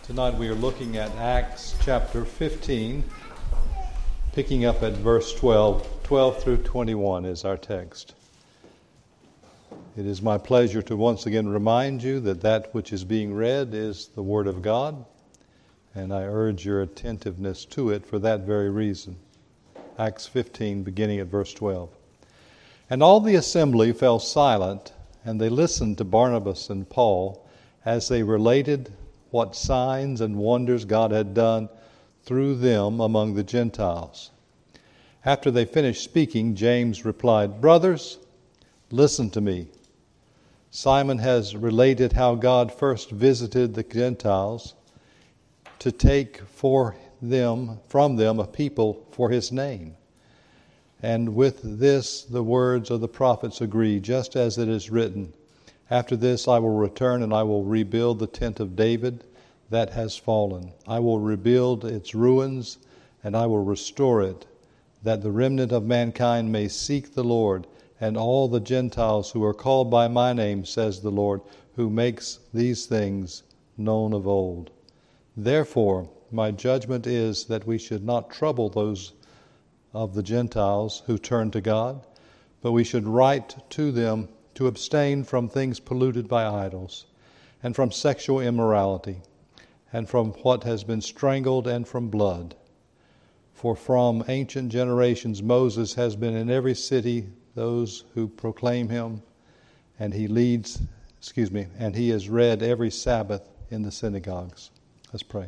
Tonight we are looking at Acts chapter 15, picking up at verse 12. 12 through 21 is our text. It is my pleasure to once again remind you that that which is being read is the Word of God, and I urge your attentiveness to it for that very reason. Acts 15, beginning at verse 12. And all the assembly fell silent, and they listened to Barnabas and Paul as they related what signs and wonders God had done through them among the Gentiles. After they finished speaking, James replied, "Brothers, listen to me. Simon has related how God first visited the Gentiles to take from them a people for his name. And with this the words of the prophets agree, just as it is written, after this I will return and I will rebuild the tent of David that has fallen. I will rebuild its ruins and I will restore it, that the remnant of mankind may seek the Lord, and all the Gentiles who are called by my name, says the Lord, who makes these things known of old. Therefore, my judgment is that we should not trouble those of the Gentiles who turn to God, but we should write to them to abstain from things polluted by idols, and from sexual immorality, and from what has been strangled, and from blood. For from ancient generations Moses has been in every city those who proclaim him, and he is read every Sabbath in the synagogues." Let's pray.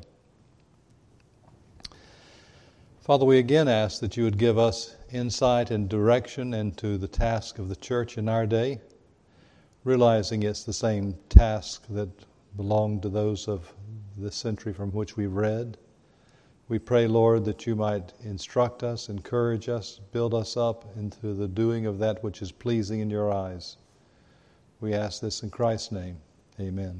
Father, we again ask that you would give us insight and direction into the task of the church in our day, realizing it's the same task that belonged to those of the century from which we read. We pray, Lord, that you might instruct us, encourage us, build us up into the doing of that which is pleasing in your eyes. We ask this in Christ's name. Amen.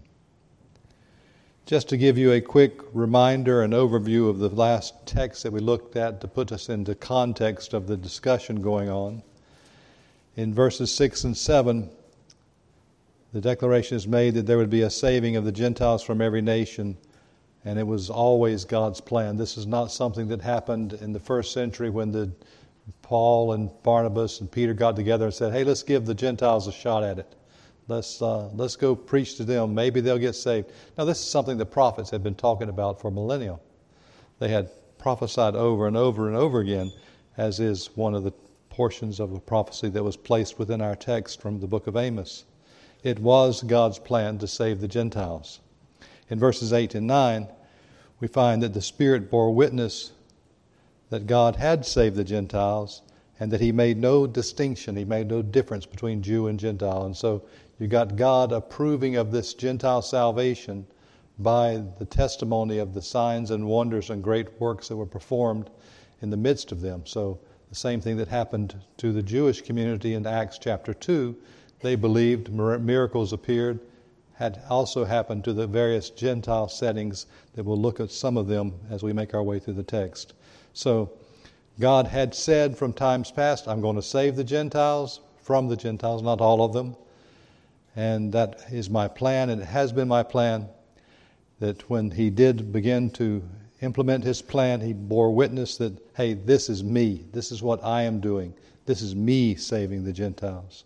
Just to give you a quick reminder and overview of the last text that we looked at to put us into context of the discussion going on. In verses 6 and 7, the declaration is made that there would be a saving of the Gentiles from every nation, and it was always God's plan. This is not something that happened in the first century when Paul and Barnabas and Peter got together and said, "Hey, let's give the Gentiles a shot at it. Let's go preach to them. Maybe they'll get saved." Now, this is something the prophets had been talking about for millennia. They had prophesied over and over and over again, as is one of the portions of a prophecy that was placed within our text from the book of Amos. It was God's plan to save the Gentiles. In verses 8 and 9, we find that the Spirit bore witness that God had saved the Gentiles and that he made no distinction, he made no difference between Jew and Gentile. And so you got God approving of this Gentile salvation by the testimony of the signs and wonders and great works that were performed in the midst of them. So the same thing that happened to the Jewish community in Acts chapter 2, they believed, miracles appeared, had also happened to the various Gentile settings that we'll look at some of them as we make our way through the text. So God had said from times past, I'm going to save the Gentiles from the Gentiles, not all of them. And that is my plan, and it has been my plan that when he did begin to implement his plan, he bore witness that, hey, this is me. This is what I am doing. This is me saving the Gentiles.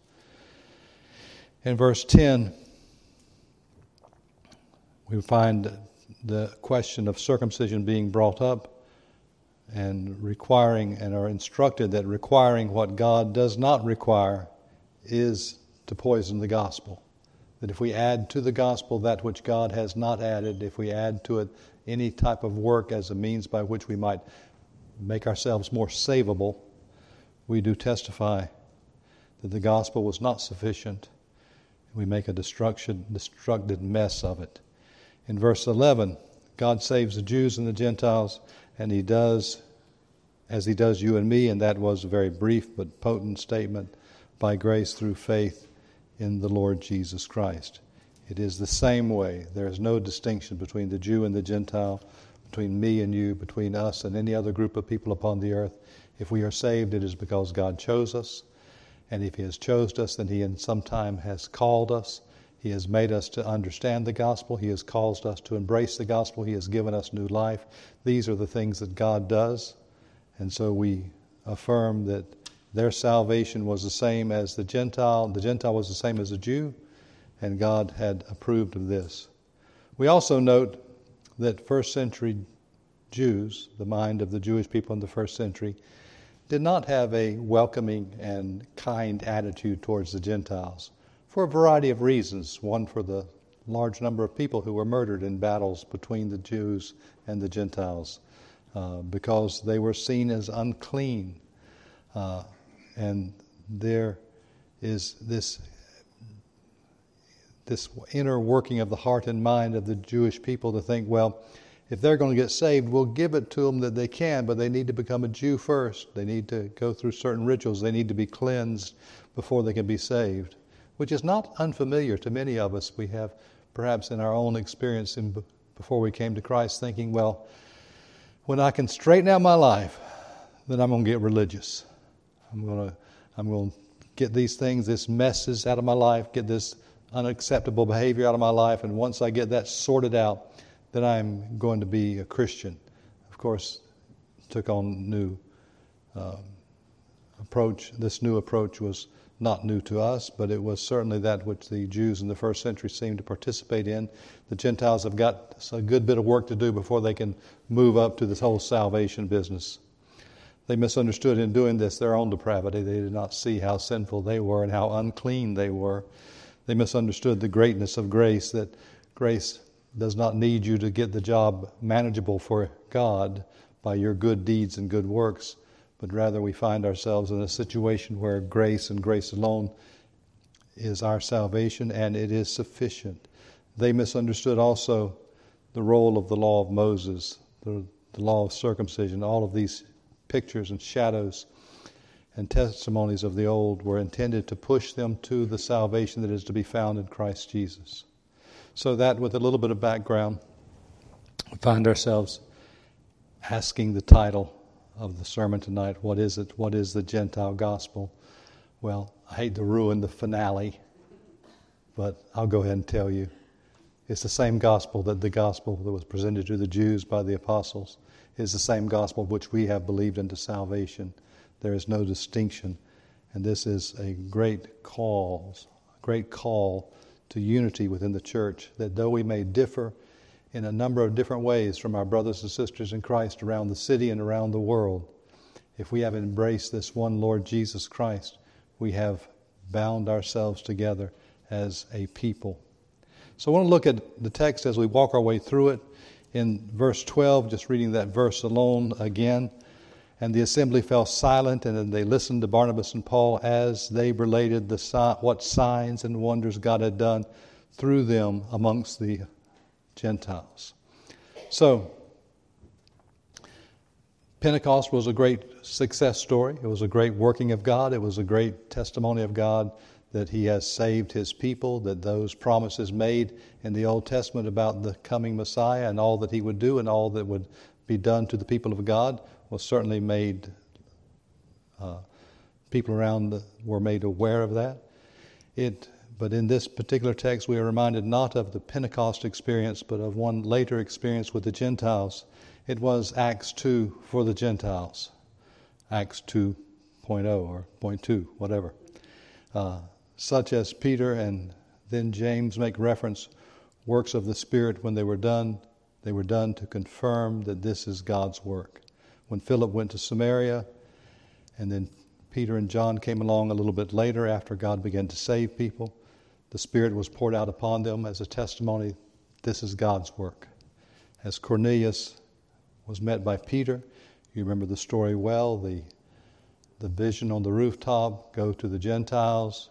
In verse 10, we find the question of circumcision being brought up and requiring, and are instructed that requiring what God does not require is to poison the gospel. That if we add to the gospel that which God has not added, if we add to it any type of work as a means by which we might make ourselves more savable, we do testify that the gospel was not sufficient. We make a destructive mess of it. In verse 11, God saves the Jews and the Gentiles, and he does as he does you and me, and that was a very brief but potent statement, by grace through faith in the Lord Jesus Christ. It is the same way. There is no distinction between the Jew and the Gentile, between me and you, between us and any other group of people upon the earth. If we are saved, it is because God chose us. And if he has chosen us, then he in some time has called us. He has made us to understand the gospel. He has caused us to embrace the gospel. He has given us new life. These are the things that God does. And so we affirm that their salvation was the same as the Gentile. The Gentile was the same as the Jew, and God had approved of this. We also note that first century Jews, the mind of the Jewish people in the first century, did not have a welcoming and kind attitude towards the Gentiles for a variety of reasons. One, for the large number of people who were murdered in battles between the Jews and the Gentiles because they were seen as unclean. And there is this inner working of the heart and mind of the Jewish people to think, well, if they're going to get saved, we'll give it to them that they can, but they need to become a Jew first. They need to go through certain rituals. They need to be cleansed before they can be saved, which is not unfamiliar to many of us. We have perhaps in our own experience before we came to Christ thinking, well, when I can straighten out my life, then I'm going to get religious. I'm going to get these things, this messes out of my life, get this unacceptable behavior out of my life, and once I get that sorted out, then I'm going to be a Christian. Of course, took on new approach. This new approach was not new to us, but it was certainly that which the Jews in the first century seemed to participate in. The Gentiles have got a good bit of work to do before they can move up to this whole salvation business. They misunderstood in doing this their own depravity. They did not see how sinful they were and how unclean they were. They misunderstood the greatness of grace, that grace does not need you to get the job manageable for God by your good deeds and good works, but rather we find ourselves in a situation where grace and grace alone is our salvation, and it is sufficient. They misunderstood also the role of the law of Moses, the law of circumcision. All of these pictures and shadows and testimonies of the old were intended to push them to the salvation that is to be found in Christ Jesus. So that, with a little bit of background, we find ourselves asking the title of the sermon tonight, what is it? What is the Gentile gospel? Well, I hate to ruin the finale, but I'll go ahead and tell you. It's the same gospel that the gospel that was presented to the Jews by the apostles is the same gospel which we have believed into salvation. There is no distinction. And this is a great call to unity within the church, that though we may differ in a number of different ways from our brothers and sisters in Christ around the city and around the world, if we have embraced this one Lord Jesus Christ, we have bound ourselves together as a people. So I want to look at the text as we walk our way through it. In verse 12, just reading that verse alone again, and the assembly fell silent, and then they listened to Barnabas and Paul as they related what signs and wonders God had done through them amongst the Gentiles. So, Pentecost was a great success story. It was a great working of God. It was a great testimony of God that He has saved His people, that those promises made in the Old Testament about the coming Messiah and all that He would do and all that would be done to the people of God was certainly made, people around were made aware of that. But in this particular text, we are reminded not of the Pentecost experience, but of one later experience with the Gentiles. It was Acts 2 for the Gentiles, Acts 2.0 or 0.2, whatever. Such as Peter and then James make reference, works of the Spirit when they were done to confirm that this is God's work. When Philip went to Samaria, and then Peter and John came along a little bit later after God began to save people, the Spirit was poured out upon them as a testimony, this is God's work. As Cornelius was met by Peter, you remember the story well, the vision on the rooftop, go to the Gentiles.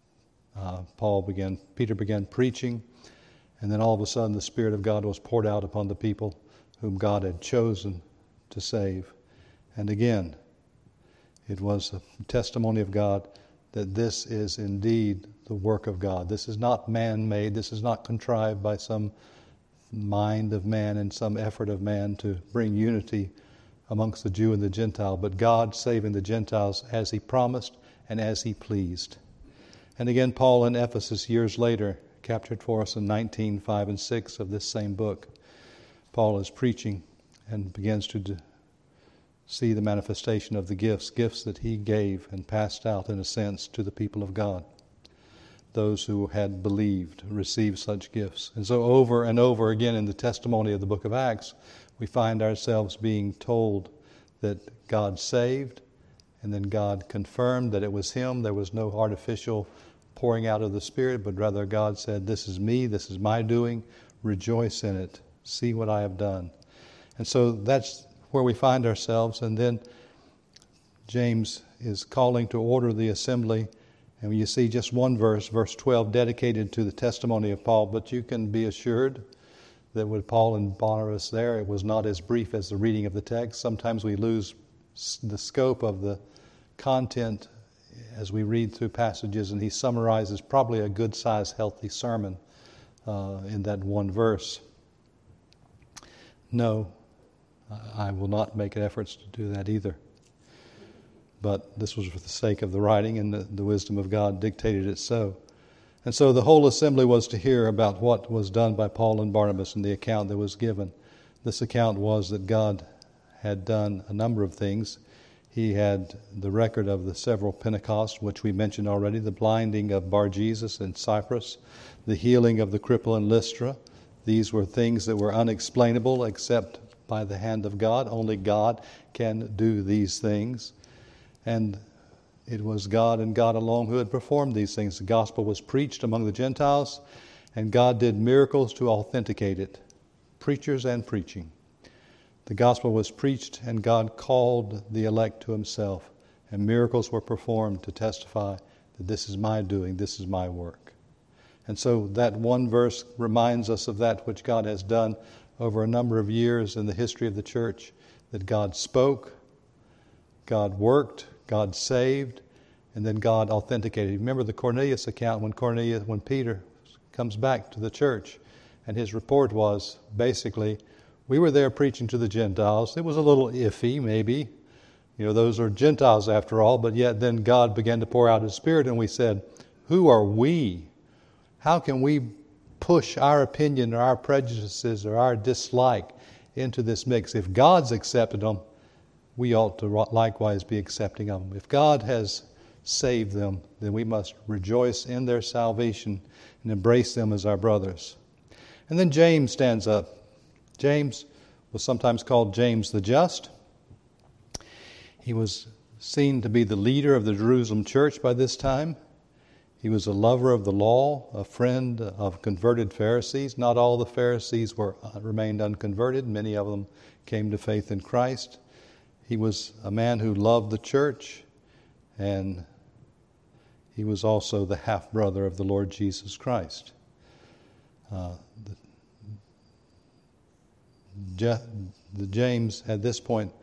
Peter began preaching, and then all of a sudden the Spirit of God was poured out upon the people whom God had chosen to save. And again, it was a testimony of God that this is indeed the work of God. This is not man-made. This is not contrived by some mind of man and some effort of man to bring unity amongst the Jew and the Gentile, but God saving the Gentiles as He promised and as He pleased. And again, Paul in Ephesus years later captured for us in 19:5 and 6 of this same book. Paul is preaching and begins to see the manifestation of the gifts that he gave and passed out, in a sense, to the people of God. Those who had believed received such gifts. And so over and over again in the testimony of the book of Acts, we find ourselves being told that God saved, and then God confirmed that it was Him. There was no artificial pouring out of the Spirit, but rather God said, this is me, this is my doing, rejoice in it, see what I have done. And so that's where we find ourselves. And then James is calling to order the assembly. And you see just one verse, verse 12, dedicated to the testimony of Paul. But you can be assured that with Paul and Barnabas there, it was not as brief as the reading of the text. Sometimes we lose the scope of the content as we read through passages, and he summarizes probably a good-sized, healthy sermon in that one verse. No, I will not make efforts to do that either. But this was for the sake of the writing, and the wisdom of God dictated it so. And so the whole assembly was to hear about what was done by Paul and Barnabas and the account that was given. This account was that God had done a number of things. He had the record of the several Pentecosts, which we mentioned already, the blinding of Bar-Jesus in Cyprus, the healing of the cripple in Lystra. These were things that were unexplainable except by the hand of God. Only God can do these things. And it was God and God alone who had performed these things. The gospel was preached among the Gentiles, and God did miracles to authenticate it. Preachers and preaching. The gospel was preached, and God called the elect to Himself, and miracles were performed to testify that this is my doing, this is my work. And so that one verse reminds us of that which God has done over a number of years in the history of the church, that God spoke, God worked, God saved, and then God authenticated. Remember the Cornelius account when Peter comes back to the church, and his report was basically, we were there preaching to the Gentiles. It was a little iffy, maybe. Those are Gentiles after all, but yet then God began to pour out His Spirit, and we said, who are we? How can we push our opinion or our prejudices or our dislike into this mix? If God's accepted them, we ought to likewise be accepting of them. If God has saved them, then we must rejoice in their salvation and embrace them as our brothers. And then James stands up. James was sometimes called James the Just. He was seen to be the leader of the Jerusalem church by this time. He was a lover of the law, a friend of converted Pharisees. Not all the Pharisees remained unconverted. Many of them came to faith in Christ. He was a man who loved the church, and he was also the half-brother of the Lord Jesus Christ. James, at this point,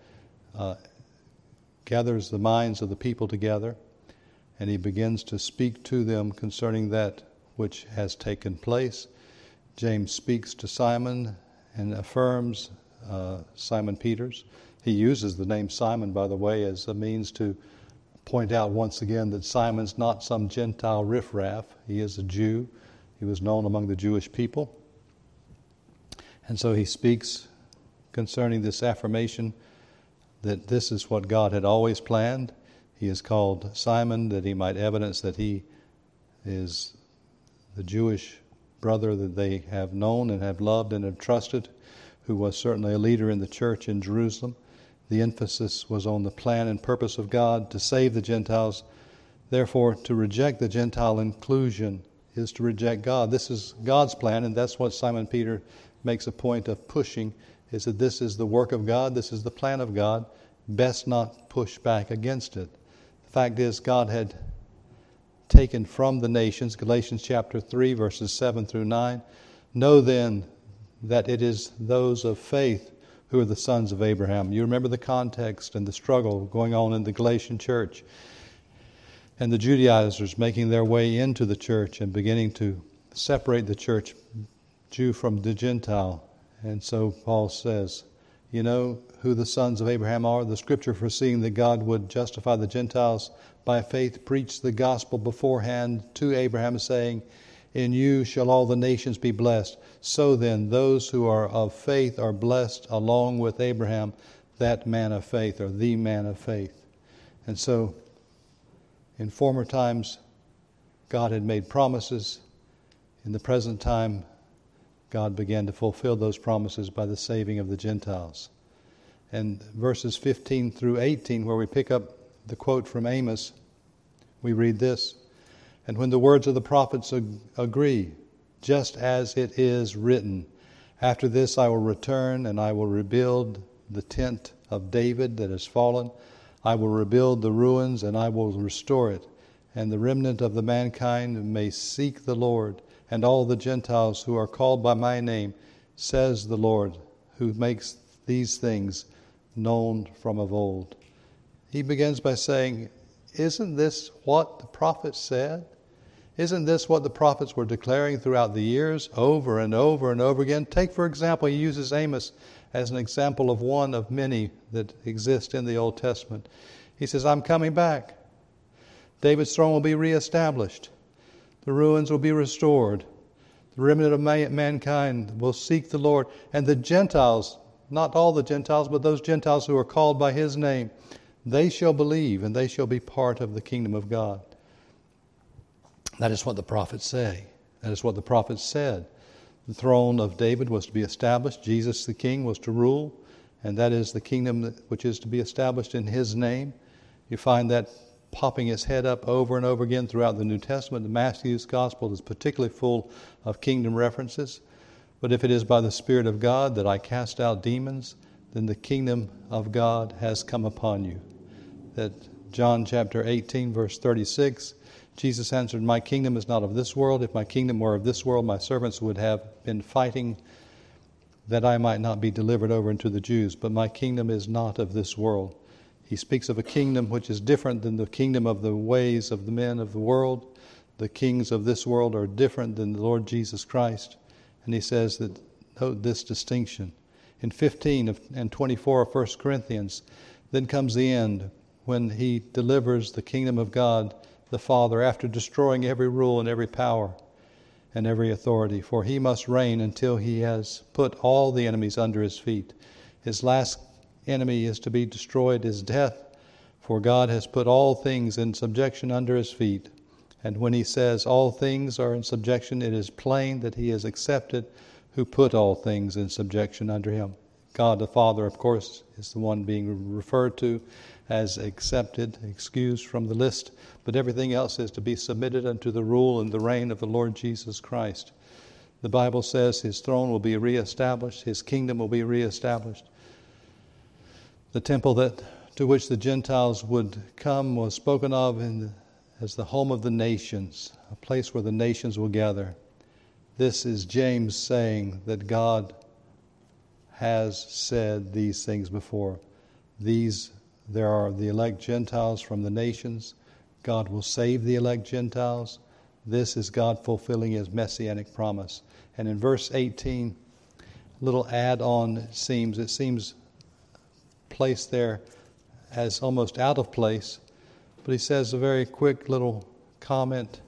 gathers the minds of the people together, and he begins to speak to them concerning that which has taken place. James speaks to Simon and affirms Simon Peter's. He uses the name Simon, by the way, as a means to point out once again that Simon's not some Gentile riffraff. He is a Jew. He was known among the Jewish people. And so he speaks concerning this affirmation that this is what God had always planned. He is called Simon that he might evidence that he is the Jewish brother that they have known and have loved and have trusted, who was certainly a leader in the church in Jerusalem. The emphasis was on the plan and purpose of God to save the Gentiles. Therefore, to reject the Gentile inclusion is to reject God. This is God's plan, and that's what Simon Peter makes a point of pushing, is that this is the work of God, this is the plan of God. Best not push back against it. The fact is, God had taken from the nations, Galatians chapter 3, verses 7 through 9, know then that it is those of faith who are the sons of Abraham. You remember the context and the struggle going on in the Galatian church, and the Judaizers making their way into the church and beginning to separate the church, Jew from the Gentile. And so Paul says, you know who the sons of Abraham are? The Scripture, foreseeing that God would justify the Gentiles by faith, preached the gospel beforehand to Abraham, saying, In you shall all the nations be blessed. So then, those who are of faith are blessed along with Abraham, that man of faith, or the man of faith. And so, in former times, God had made promises. In the present time, God began to fulfill those promises by the saving of the Gentiles. And verses 15 through 18, where we pick up the quote from Amos, we read this: "And when the words of the prophets agree, just as it is written, after this I will return and I will rebuild the tent of David that has fallen. I will rebuild the ruins and I will restore it. And the remnant of the mankind may seek the Lord, and all the Gentiles who are called by my name, says the Lord, who makes these things known from of old." He begins by saying, isn't this what the prophets said? Isn't this what the prophets were declaring throughout the years, over and over and over again? Take, for example, he uses Amos as an example of one of many that exist in the Old Testament. He says, I'm coming back. David's throne will be reestablished. The ruins will be restored. The remnant of mankind will seek the Lord. And the Gentiles, not all the Gentiles, but those Gentiles who are called by his name, they shall believe and they shall be part of the kingdom of God. That is what the prophets say. That is what the prophets said. The throne of David was to be established. Jesus the King was to rule. And that is the kingdom which is to be established in his name. You find that popping its head up over and over again throughout the New Testament. Matthew's Gospel is particularly full of kingdom references. But if it is by the Spirit of God that I cast out demons, then the kingdom of God has come upon you. That John chapter 18, verse 36, Jesus answered, my kingdom is not of this world. If my kingdom were of this world, my servants would have been fighting that I might not be delivered over into the Jews. But my kingdom is not of this world. He speaks of a kingdom which is different than the kingdom of the ways of the men of the world. The kings of this world are different than the Lord Jesus Christ. And he says that, note this distinction. In 15 and 24 of 1 Corinthians, then comes the end when he delivers the kingdom of God the Father after destroying every rule and every power and every authority. For he must reign until he has put all the enemies under his feet. His last enemy is to be destroyed is death, for God has put all things in subjection under his feet. And when he says all things are in subjection, it is plain that he is accepted who put all things in subjection under him. God the Father, of course, is the one being referred to as accepted, excused from the list, but everything else is to be submitted unto the rule and the reign of the Lord Jesus Christ. The Bible says his throne will be reestablished, his kingdom will be reestablished. The temple to which the Gentiles would come was spoken of as the home of the nations, a place where the nations will gather. This is James saying that God has said these things before. There are the elect Gentiles from the nations. God will save the elect Gentiles. This is God fulfilling his messianic promise. And in verse 18, a little add-on, it seems placed there as almost out of place, but he says a very quick little comment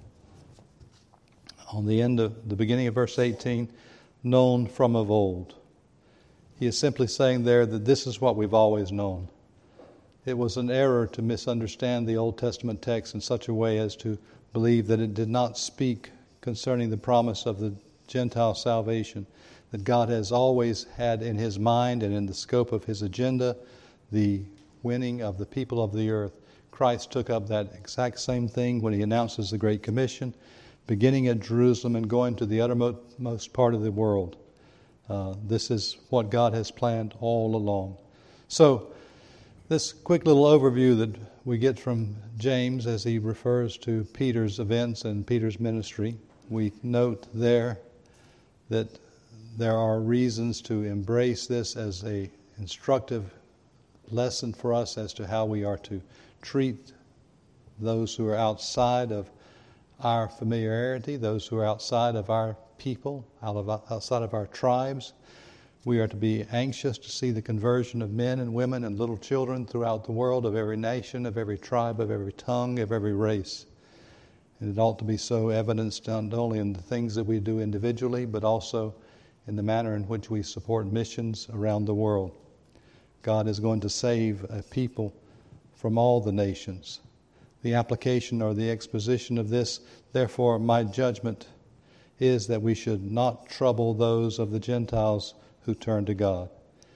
on the beginning of verse 18, known from of old. He is simply saying there that this is what we've always known. It was an error to misunderstand the Old Testament text in such a way as to believe that it did not speak concerning the promise of the Gentile salvation, that God has always had in his mind and in the scope of his agenda the winning of the people of the earth. Christ took up that exact same thing when he announces the Great Commission, beginning at Jerusalem and going to the uttermost part of the world. This is what God has planned all along. So, this quick little overview that we get from James as he refers to Peter's events and Peter's ministry, we note there that there are reasons to embrace this as an instructive lesson for us as to how we are to treat those who are outside of our familiarity, those who are outside of our people, outside of our tribes. We are to be anxious to see the conversion of men and women and little children throughout the world, of every nation, of every tribe, of every tongue, of every race. And it ought to be so evidenced not only in the things that we do individually, but also in the manner in which we support missions around the world. God is going to save a people from all the nations. The application or the exposition of this, therefore, my judgment is that we should not trouble those of the Gentiles who turn to God,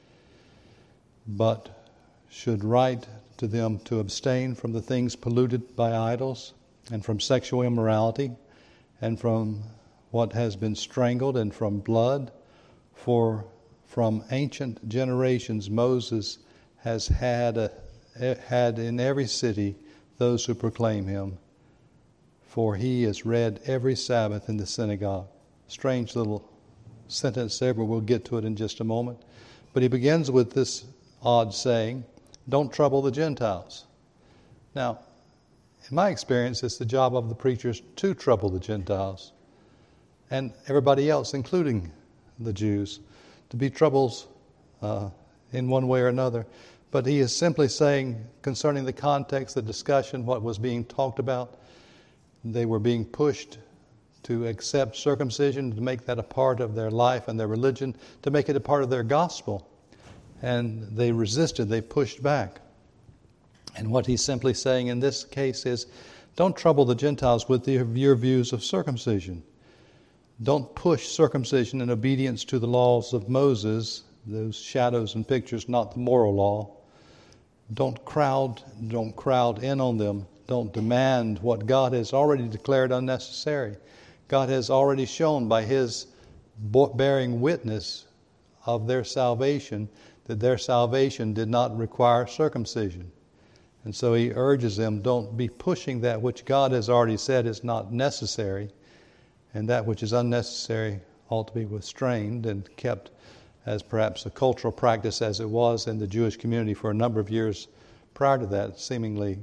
but should write to them to abstain from the things polluted by idols, and from sexual immorality, and from what has been strangled, and from blood. For from ancient generations Moses has had in every city those who proclaim him, for he is read every Sabbath in the synagogue. Strange little sentence there, but we'll get to it in just a moment. But he begins with this odd saying, don't trouble the Gentiles. Now, in my experience, it's the job of the preachers to trouble the Gentiles and everybody else, including the Jews, to be troubles in one way or another. But he is simply saying, concerning the context, the discussion, what was being talked about, they were being pushed to accept circumcision, to make that a part of their life and their religion, to make it a part of their gospel. And they resisted, they pushed back. And what he's simply saying in this case is, don't trouble the Gentiles with your views of circumcision. Don't push circumcision in obedience to the laws of Moses, those shadows and pictures, not the moral law. Don't crowd in on them. Don't demand what God has already declared unnecessary. God has already shown by His bearing witness of their salvation that their salvation did not require circumcision. And so He urges them, don't be pushing that which God has already said is not necessary, and that which is unnecessary ought to be restrained and kept as perhaps a cultural practice as it was in the Jewish community for a number of years prior to that, seemingly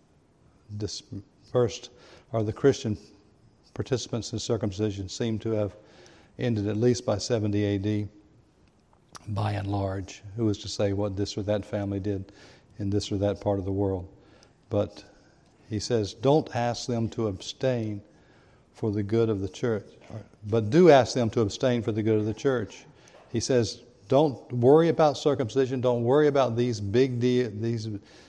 dispersed, or the Christian participants in circumcision seem to have ended at least by 70 A.D., by and large. Who is to say what this or that family did in this or that part of the world? But he says, don't ask them to abstain for the good of the church, but do ask them to abstain for the good of the church. He says, don't worry about circumcision. Don't worry about these big these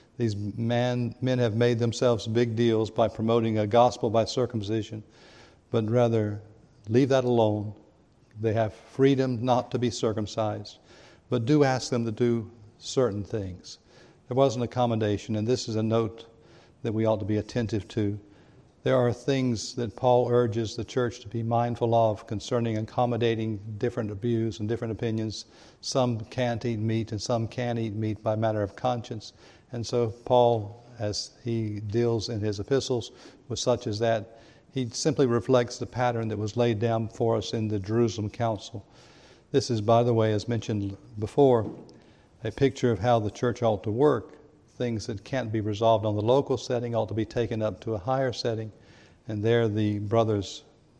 men have made themselves big deals by promoting a gospel by circumcision, but rather leave that alone. They have freedom not to be circumcised, but do ask them to do certain things. There was an accommodation, and this is a note that we ought to be attentive to. There are things that Paul urges the church to be mindful of concerning accommodating different views and different opinions. Some can't eat meat and some can eat meat by matter of conscience. And so Paul, as he deals in his epistles with such as that, he simply reflects the pattern that was laid down for us in the Jerusalem Council. This is, by the way, as mentioned before, a picture of how the church ought to work. Things that can't be resolved on the local setting ought to be taken up to a higher setting, and there the brothers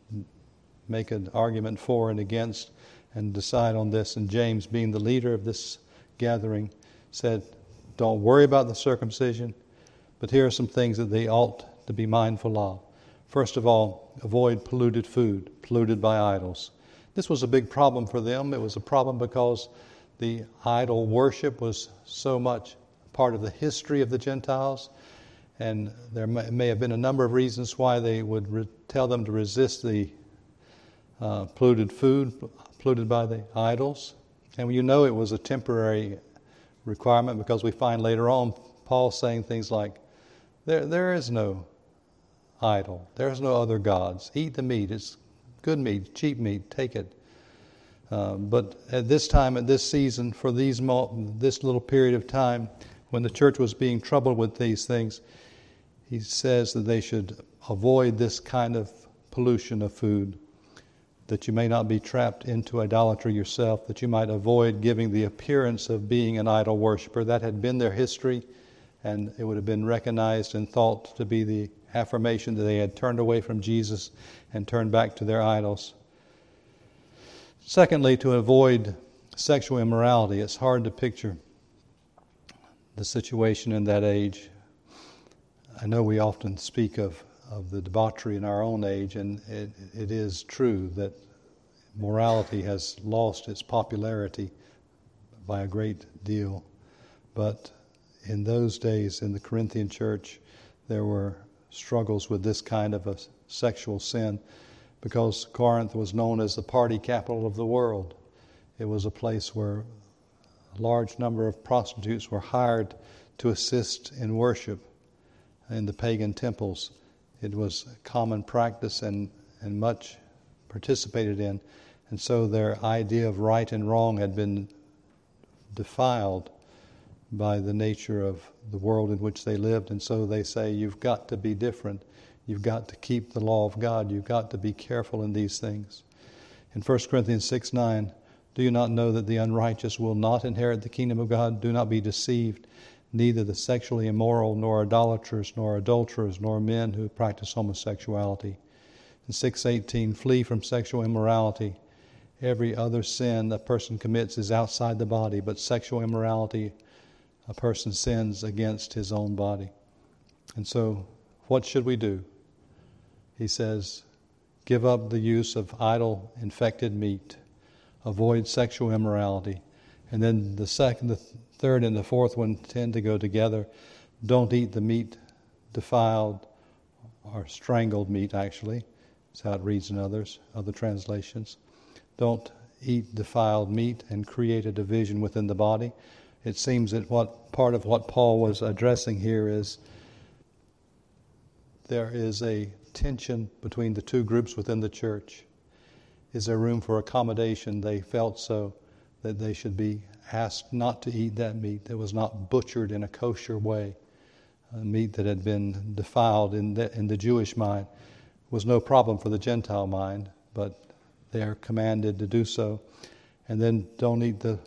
make an argument for and against and decide on this. And James, being the leader of this gathering, said, don't worry about the circumcision, but here are some things that they ought to be mindful of. First of all, avoid polluted food, polluted by idols. This was a big problem for them. It was a problem because the idol worship was so much part of the history of the Gentiles, and there may have been a number of reasons why they would tell them to resist the polluted food, polluted by the idols. And you know it was a temporary requirement, because we find later on Paul saying things like, there is no idol, there's no other gods. Eat the meat, it's good meat, cheap meat, take it. But at this time, at this season, for this little period of time, when the church was being troubled with these things, he says that they should avoid this kind of pollution of food, that you may not be trapped into idolatry yourself, that you might avoid giving the appearance of being an idol worshiper. That had been their history, and it would have been recognized and thought to be the affirmation that they had turned away from Jesus and turned back to their idols. Secondly, to avoid sexual immorality. It's hard to picture the situation in that age. I know we often speak of of the debauchery in our own age, and it is true that morality has lost its popularity by a great deal. But in those days, in the Corinthian church, there were struggles with this kind of a sexual sin because Corinth was known as the party capital of the world. It was a place where a large number of prostitutes were hired to assist in worship in the pagan temples. It was a common practice and much participated in. And so their idea of right and wrong had been defiled by the nature of the world in which they lived. And so they say, you've got to be different. You've got to keep the law of God. You've got to be careful in these things. In 1 Corinthians 6:9, do you not know that the unrighteous will not inherit the kingdom of God? Do not be deceived. Neither the sexually immoral, nor idolaters, nor adulterers, nor men who practice homosexuality. In 6:18, flee from sexual immorality. Every other sin a person commits is outside the body, but sexual immorality, a person sins against his own body. And so, what should we do? He says, give up the use of idol, infected meat. Avoid sexual immorality. And then the second, the third, and the fourth one tend to go together. Don't eat the meat defiled or strangled meat, actually. That's how it reads in other translations. Don't eat defiled meat and create a division within the body. It seems that part of what Paul was addressing here is there is a tension between the two groups within the church. Is there room for accommodation? They felt so that they should be asked not to eat that meat that was not butchered in a kosher way. Meat that had been defiled in the Jewish mind was no problem for the Gentile mind, but they are commanded to do so. And then don't eat the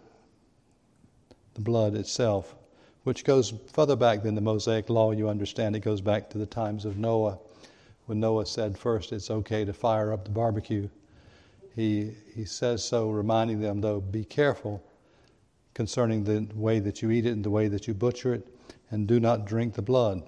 blood itself, which goes further back than the Mosaic law. You understand it goes back to the times of Noah, when Noah said first it's okay to fire up the barbecue. He says so, reminding them, though, be careful concerning the way that you eat it and the way that you butcher it, and do not drink the blood.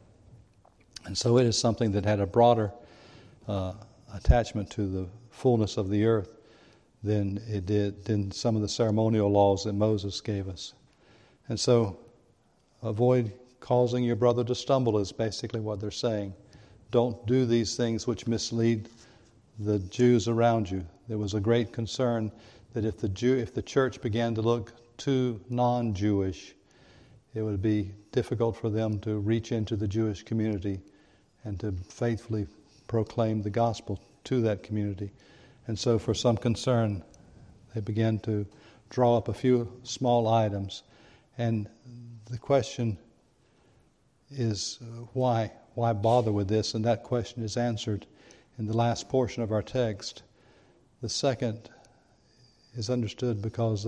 And so it is something that had a broader attachment to the fullness of the earth than it did in some of the ceremonial laws that Moses gave us. And so avoid causing your brother to stumble is basically what they're saying. Don't do these things which mislead the Jews around you. There was a great concern that if the church began to look too non-Jewish, it would be difficult for them to reach into the Jewish community and to faithfully proclaim the gospel to that community. And so for some concern, they began to draw up a few small items. And the question is, why? Why bother with this? And that question is answered in the last portion of our text. The second is understood because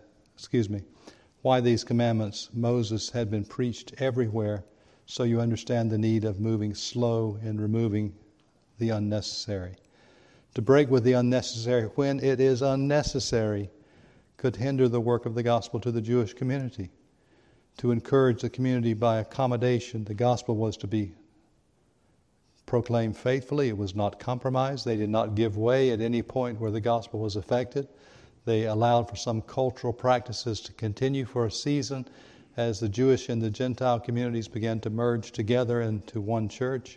why these commandments. Moses had been preached everywhere, so you understand the need of moving slow in removing the unnecessary. To break with the unnecessary when it is unnecessary could hinder the work of the gospel to the Jewish community. To encourage the community by accommodation, the gospel was to be proclaimed faithfully. It was not compromised. They did not give way at any point where the gospel was affected. They allowed for some cultural practices to continue for a season as the Jewish and the Gentile communities began to merge together into one church.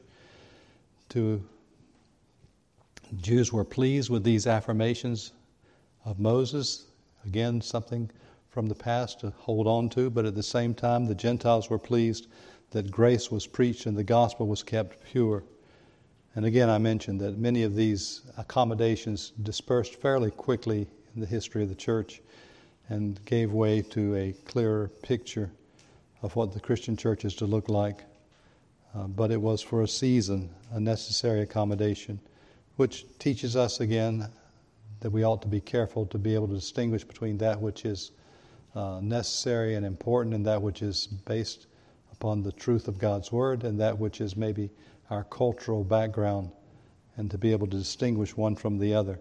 Jews were pleased with these affirmations of Moses. Again, something from the past to hold on to, but at the same time, the Gentiles were pleased that grace was preached and the gospel was kept pure. And again, I mentioned that many of these accommodations dispersed fairly quickly in the history of the church and gave way to a clearer picture of what the Christian church is to look like. But it was for a season, a necessary accommodation, which teaches us again that we ought to be careful to be able to distinguish between that which is necessary and important and that which is based upon the truth of God's Word and that which is maybe our cultural background, and to be able to distinguish one from the other.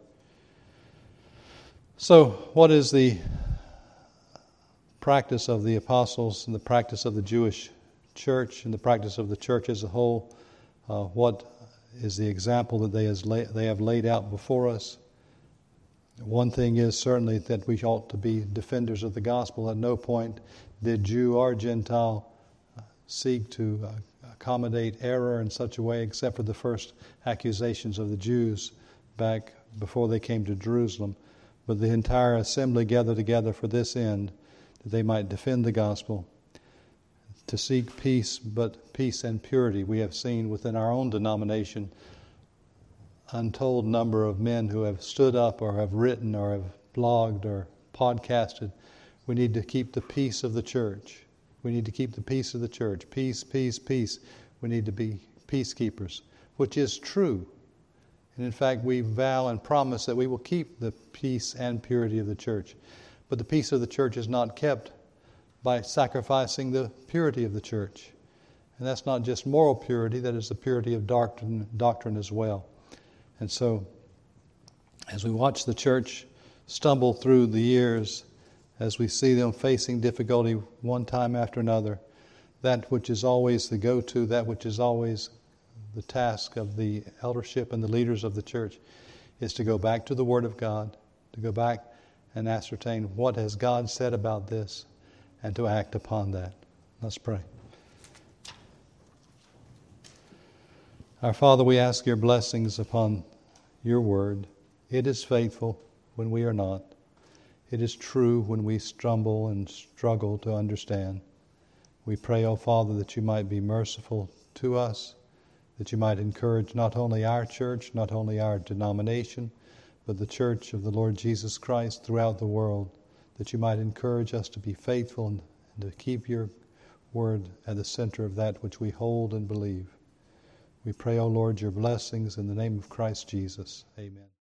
So, what is the practice of the apostles and the practice of the Jewish church and the practice of the church as a whole? What is the example that they have laid out before us. One thing is certainly that we ought to be defenders of the gospel. At no point did Jew or Gentile seek to accommodate error in such a way, except for the first accusations of the Jews back before they came to Jerusalem. But the entire assembly gathered together for this end, that they might defend the gospel, to seek peace, but peace and purity. We have seen within our own denomination untold number of men who have stood up or have written or have blogged or podcasted. We need to keep the peace of the church. We need to keep the peace of the church. Peace, peace, peace. We need to be peacekeepers, which is true. And in fact, we vow and promise that we will keep the peace and purity of the church. But the peace of the church is not kept by sacrificing the purity of the church. And that's not just moral purity, that is the purity of doctrine as well. And so, as we watch the church stumble through the years, as we see them facing difficulty one time after another, that which is always the go-to, that which is always the task of the eldership and the leaders of the church, is to go back to the Word of God, to go back and ascertain what has God said about this, and to act upon that. Let's pray. Our Father, we ask your blessings upon your word. It is faithful when we are not. It is true when we stumble and struggle to understand. We pray, O Father, that you might be merciful to us, that you might encourage not only our church, not only our denomination, but the church of the Lord Jesus Christ throughout the world, that you might encourage us to be faithful and to keep your word at the center of that which we hold and believe. We pray, O Lord, your blessings in the name of Christ Jesus. Amen.